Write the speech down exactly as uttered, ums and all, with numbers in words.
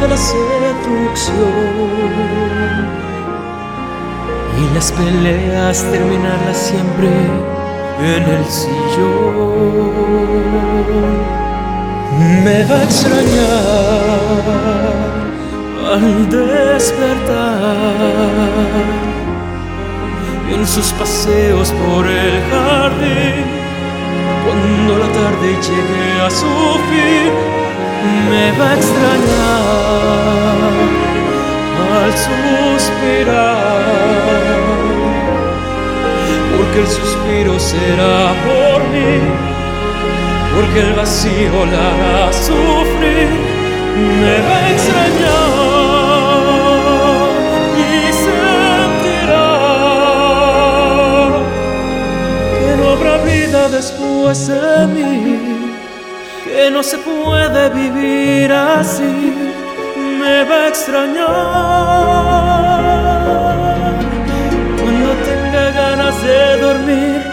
de la seducción y las peleas terminarlas siempre en el sillón. Me va a extrañar al despertar en sus paseos por el jardín. Cuando la tarde llegue a su fin, me va a extrañar al suspirar, porque el suspiro será por mí, porque el vacío la hará sufrir. Me va a extrañar y sentirá que no habrá vida después de mí, que no se puede vivir así. Me va a extrañar cuando tenga ganas de dormir